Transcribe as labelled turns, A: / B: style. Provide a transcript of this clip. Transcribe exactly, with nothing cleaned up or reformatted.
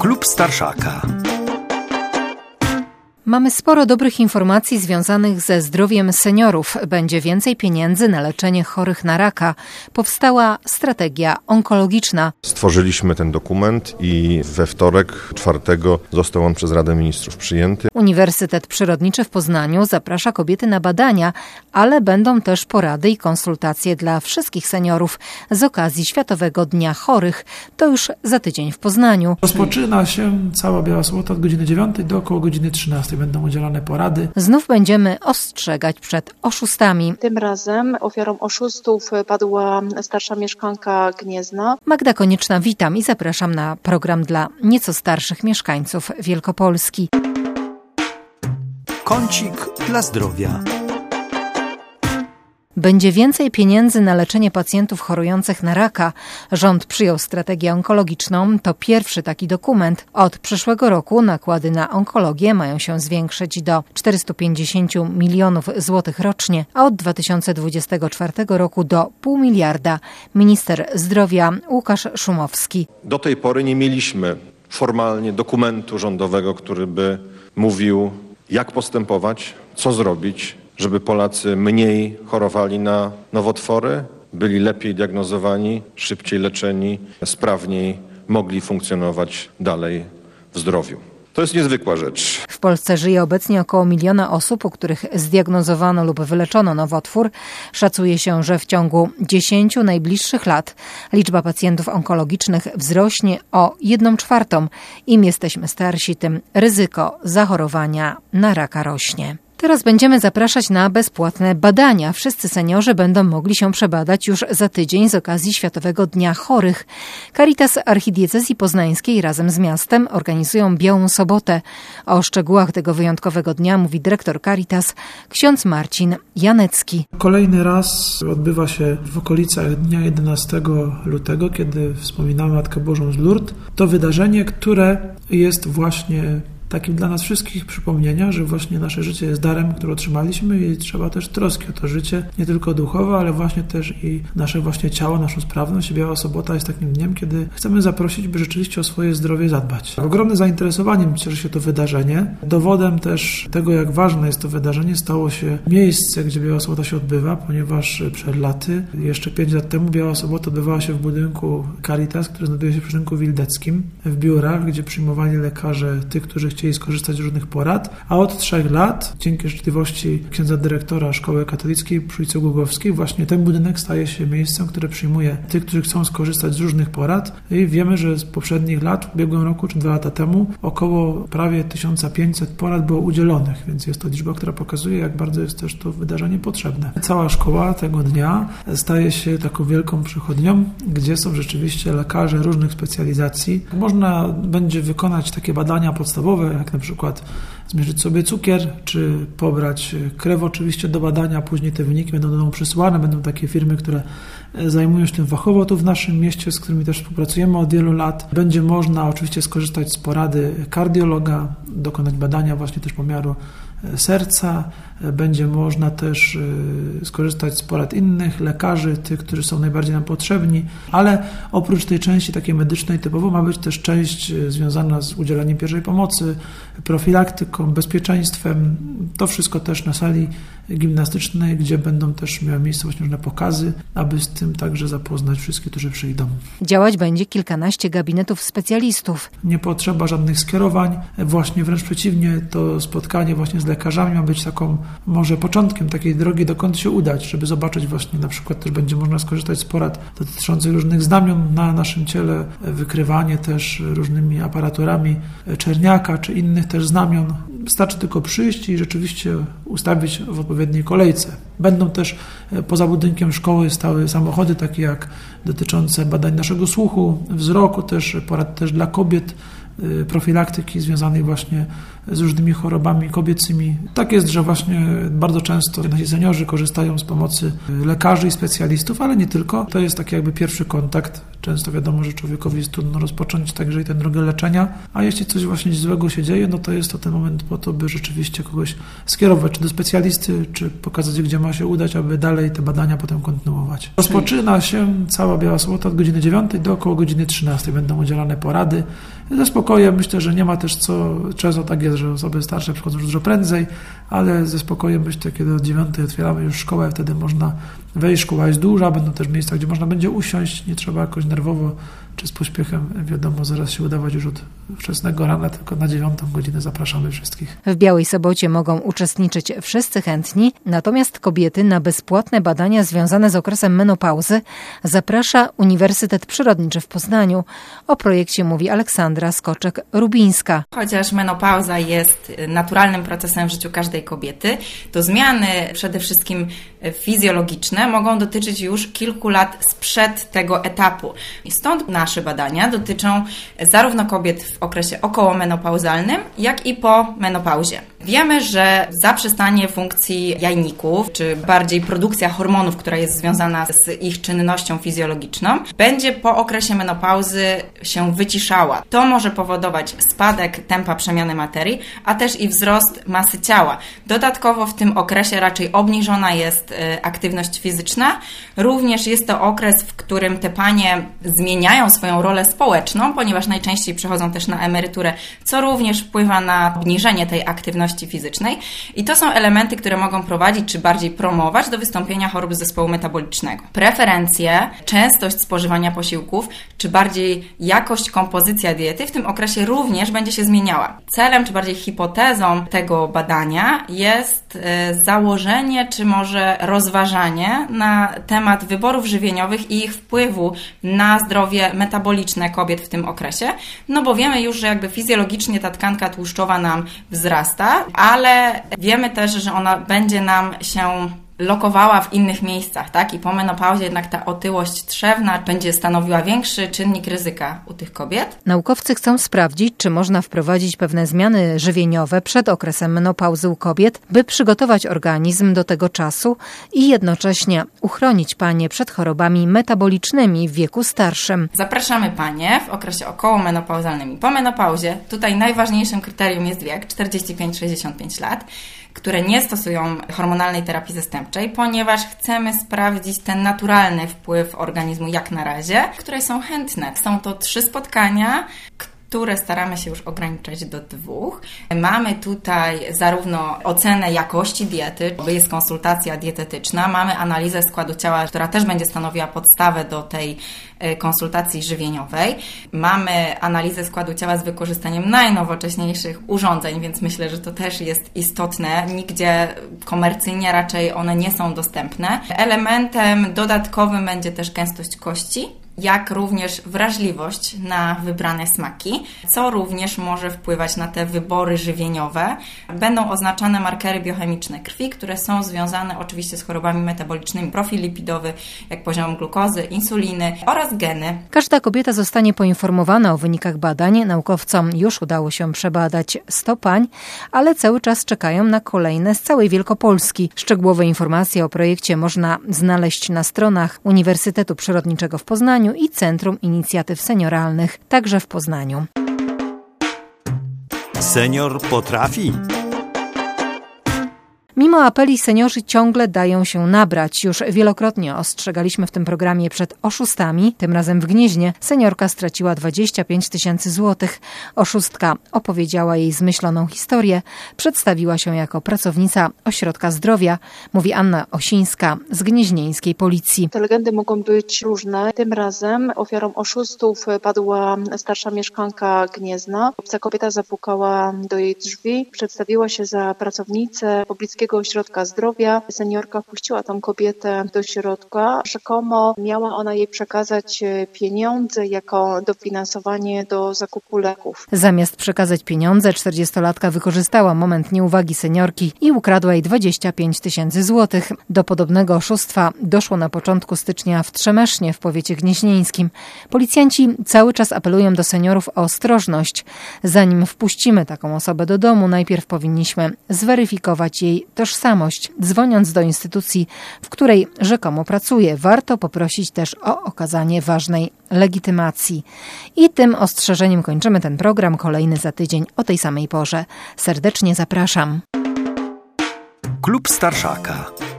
A: Klub Starszaka.
B: Mamy sporo dobrych informacji związanych ze zdrowiem seniorów. Będzie więcej pieniędzy na leczenie chorych na raka. Powstała strategia onkologiczna.
C: Stworzyliśmy ten dokument i we wtorek, czwartego, został on przez Radę Ministrów przyjęty.
B: Uniwersytet Przyrodniczy w Poznaniu zaprasza kobiety na badania, ale będą też porady i konsultacje dla wszystkich seniorów z okazji Światowego Dnia Chorych. To już za tydzień w Poznaniu.
D: Rozpoczyna się cała Biała Sobota od godziny dziewiątej do około godziny trzynastej. Będą udzielane porady.
B: Znów będziemy ostrzegać przed oszustami.
E: Tym razem ofiarą oszustów padła starsza mieszkanka Gniezna.
B: Magda Konieczna, witam i zapraszam na program dla nieco starszych mieszkańców Wielkopolski.
A: Kącik dla zdrowia.
B: Będzie więcej pieniędzy na leczenie pacjentów chorujących na raka. Rząd przyjął strategię onkologiczną. To pierwszy taki dokument. Od przyszłego roku nakłady na onkologię mają się zwiększyć do czterysta pięćdziesiąt milionów złotych rocznie, a od dwa tysiące dwudziestego czwartego roku do pół miliarda. Minister zdrowia Łukasz Szumowski.
C: Do tej pory nie mieliśmy formalnie dokumentu rządowego, który by mówił, jak postępować, co zrobić, żeby Polacy mniej chorowali na nowotwory, byli lepiej diagnozowani, szybciej leczeni, sprawniej mogli funkcjonować dalej w zdrowiu. To jest niezwykła rzecz.
B: W Polsce żyje obecnie około miliona osób, u których zdiagnozowano lub wyleczono nowotwór. Szacuje się, że w ciągu dziesięciu najbliższych lat liczba pacjentów onkologicznych wzrośnie o jedną czwartą. Im jesteśmy starsi, tym ryzyko zachorowania na raka rośnie. Teraz będziemy zapraszać na bezpłatne badania. Wszyscy seniorzy będą mogli się przebadać już za tydzień z okazji Światowego Dnia Chorych. Caritas Archidiecezji Poznańskiej razem z miastem organizują Białą Sobotę. O szczegółach tego wyjątkowego dnia mówi dyrektor Caritas, ksiądz Marcin Janecki.
D: Kolejny raz odbywa się w okolicach dnia jedenastego lutego, kiedy wspominamy Matkę Bożą z Lourdes. To wydarzenie, które jest właśnie takim dla nas wszystkich przypomnienia, że właśnie nasze życie jest darem, który otrzymaliśmy i trzeba też troski o to życie, nie tylko duchowe, ale właśnie też i nasze właśnie ciało, naszą sprawność. Biała Sobota jest takim dniem, kiedy chcemy zaprosić, by rzeczywiście o swoje zdrowie zadbać. Ogromnym zainteresowaniem cieszy się to wydarzenie. Dowodem też tego, jak ważne jest to wydarzenie, stało się miejsce, gdzie Biała Sobota się odbywa, ponieważ przed laty, jeszcze pięć lat temu, Biała Sobota odbywała się w budynku Caritas, który znajduje się przy rynku Wildeckim, w biurach, gdzie przyjmowali lekarze tych, którzy chcieli chcieli skorzystać z różnych porad, a od trzech lat, dzięki życzliwości księdza dyrektora Szkoły Katolickiej przy ulicy Głogowskiej, właśnie ten budynek staje się miejscem, które przyjmuje tych, którzy chcą skorzystać z różnych porad i wiemy, że z poprzednich lat, w ubiegłym roku czy dwa lata temu, około prawie tysiąc pięćset porad było udzielonych, więc jest to liczba, która pokazuje, jak bardzo jest też to wydarzenie potrzebne. Cała szkoła tego dnia staje się taką wielką przychodnią, gdzie są rzeczywiście lekarze różnych specjalizacji. Można będzie wykonać takie badania podstawowe, jak na przykład zmierzyć sobie cukier, czy pobrać krew oczywiście do badania, później te wyniki będą do domu przysyłane, będą takie firmy, które zajmują się tym fachowo tu w naszym mieście, z którymi też współpracujemy od wielu lat. Będzie można oczywiście skorzystać z porady kardiologa, dokonać badania właśnie też pomiaru serca, będzie można też skorzystać z porad innych lekarzy, tych, którzy są najbardziej nam potrzebni, ale oprócz tej części takiej medycznej typowo ma być też część związana z udzielaniem pierwszej pomocy, profilaktyką, bezpieczeństwem. To wszystko też na sali gimnastycznej, gdzie będą też miały miejsce właśnie różne pokazy, aby z tym także zapoznać wszystkich, którzy przyjdą.
B: Działać będzie kilkanaście gabinetów specjalistów.
D: Nie potrzeba żadnych skierowań, właśnie wręcz przeciwnie, to spotkanie właśnie z lekarzami ma być taką może początkiem takiej drogi, dokąd się udać, żeby zobaczyć właśnie na przykład też będzie można skorzystać z porad dotyczących różnych znamion na naszym ciele, wykrywanie też różnymi aparaturami czerniaka czy innych też znamion. Wystarczy tylko przyjść i rzeczywiście ustawić w odpowiedniej kolejce. Będą też poza budynkiem szkoły stały samochody takie jak dotyczące badań naszego słuchu, wzroku, też porad też dla kobiet, profilaktyki związanej właśnie z różnymi chorobami kobiecymi. Tak jest, że właśnie bardzo często nasi seniorzy korzystają z pomocy lekarzy i specjalistów, ale nie tylko. To jest taki jakby pierwszy kontakt. Często wiadomo, że człowiekowi jest trudno rozpocząć także i tę drogę leczenia, a jeśli coś właśnie złego się dzieje, no to jest to ten moment po to, by rzeczywiście kogoś skierować, czy do specjalisty, czy pokazać, gdzie ma się udać, aby dalej te badania potem kontynuować. Rozpoczyna się cała Biała Sobota od godziny dziewiątej do około godziny trzynastej. Będą udzielane porady ze spokojem, myślę, że nie ma też co, często tak jest, że osoby starsze przychodzą już dużo prędzej, ale ze spokojem myślę, kiedy od dziewiątej otwieramy już szkołę, wtedy można wejść, szkoła jest duża, będą też miejsca, gdzie można będzie usiąść, nie trzeba jakoś nerwowo czy z pośpiechem, wiadomo, zaraz się udawać już od wczesnego rana, tylko na dziewiątą godzinę zapraszamy wszystkich.
B: W Białej Sobocie mogą uczestniczyć wszyscy chętni, natomiast kobiety na bezpłatne badania związane z okresem menopauzy zaprasza Uniwersytet Przyrodniczy w Poznaniu. O projekcie mówi Aleksandra Skoczek-Rubińska.
F: Chociaż menopauza jest naturalnym procesem w życiu każdej kobiety, to zmiany przede wszystkim fizjologiczne mogą dotyczyć już kilku lat sprzed tego etapu. I stąd nasze badania dotyczą zarówno kobiet w okresie okołomenopauzalnym, jak i po menopauzie. Wiemy, że zaprzestanie funkcji jajników, czy bardziej produkcja hormonów, która jest związana z ich czynnością fizjologiczną, będzie po okresie menopauzy się wyciszała. To może powodować spadek tempa przemiany materii, a też i wzrost masy ciała. Dodatkowo w tym okresie raczej obniżona jest aktywność fizyczna. Również jest to okres, w którym te panie zmieniają swoją rolę społeczną, ponieważ najczęściej przechodzą też na emeryturę, co również wpływa na obniżenie tej aktywności fizycznej. I to są elementy, które mogą prowadzić, czy bardziej promować do wystąpienia chorób zespołu metabolicznego. Preferencje, częstość spożywania posiłków, czy bardziej jakość, kompozycja diety w tym okresie również będzie się zmieniała. Celem, czy bardziej hipotezą tego badania jest założenie, czy może rozważanie na temat wyborów żywieniowych i ich wpływu na zdrowie metaboliczne kobiet w tym okresie, no bo wiemy już, że jakby fizjologicznie ta tkanka tłuszczowa nam wzrasta, ale wiemy też, że ona będzie nam się lokowała w innych miejscach, tak? I po menopauzie jednak ta otyłość trzewna będzie stanowiła większy czynnik ryzyka u tych kobiet.
B: Naukowcy chcą sprawdzić, czy można wprowadzić pewne zmiany żywieniowe przed okresem menopauzy u kobiet, by przygotować organizm do tego czasu i jednocześnie uchronić panie przed chorobami metabolicznymi w wieku starszym.
F: Zapraszamy panie w okresie okołomenopauzalnym i po menopauzie. Tutaj najważniejszym kryterium jest wiek czterdzieści pięć do sześćdziesięciu pięciu lat, które nie stosują hormonalnej terapii zastępczej, ponieważ chcemy sprawdzić ten naturalny wpływ organizmu jak na razie, które są chętne. Są to trzy spotkania, które staramy się już ograniczać do dwóch. Mamy tutaj zarówno ocenę jakości diety, bo jest konsultacja dietetyczna, mamy analizę składu ciała, która też będzie stanowiła podstawę do tej konsultacji żywieniowej. Mamy analizę składu ciała z wykorzystaniem najnowocześniejszych urządzeń, więc myślę, że to też jest istotne. Nigdzie komercyjnie raczej one nie są dostępne. Elementem dodatkowym będzie też gęstość kości, jak również wrażliwość na wybrane smaki, co również może wpływać na te wybory żywieniowe. Będą oznaczane markery biochemiczne krwi, które są związane oczywiście z chorobami metabolicznymi, profil lipidowy, jak poziom glukozy, insuliny oraz geny.
B: Każda kobieta zostanie poinformowana o wynikach badań. Naukowcom już udało się przebadać sto pań, ale cały czas czekają na kolejne z całej Wielkopolski. Szczegółowe informacje o projekcie można znaleźć na stronach Uniwersytetu Przyrodniczego w Poznaniu i Centrum Inicjatyw Senioralnych, także w Poznaniu.
A: Senior potrafi.
B: Mimo apeli seniorzy ciągle dają się nabrać. Już wielokrotnie ostrzegaliśmy w tym programie przed oszustami. Tym razem w Gnieźnie seniorka straciła dwadzieścia pięć tysięcy złotych. Oszustka opowiedziała jej zmyśloną historię. Przedstawiła się jako pracownica Ośrodka Zdrowia, mówi Anna Osińska z gnieźnieńskiej policji.
E: Te legendy mogą być różne. Tym razem ofiarą oszustów padła starsza mieszkanka Gniezna. Obca kobieta zapukała do jej drzwi, przedstawiła się za pracownicę poblickiego Ośrodka Zdrowia. Seniorka wpuściła tą kobietę do środka. Rzekomo miała ona jej przekazać pieniądze jako dofinansowanie do zakupu leków.
B: Zamiast przekazać pieniądze, czterdziestolatka wykorzystała moment nieuwagi seniorki i ukradła jej dwadzieścia pięć tysięcy złotych. Do podobnego oszustwa doszło na początku stycznia w Trzemesznie w powiecie gnieźnieńskim. Policjanci cały czas apelują do seniorów o ostrożność. Zanim wpuścimy taką osobę do domu, najpierw powinniśmy zweryfikować jej tożsamość. Dzwoniąc do instytucji, w której rzekomo pracuje, warto poprosić też o okazanie ważnej legitymacji. I tym ostrzeżeniem kończymy ten program. Kolejny za tydzień o tej samej porze. Serdecznie zapraszam.
A: Klub Starszaka.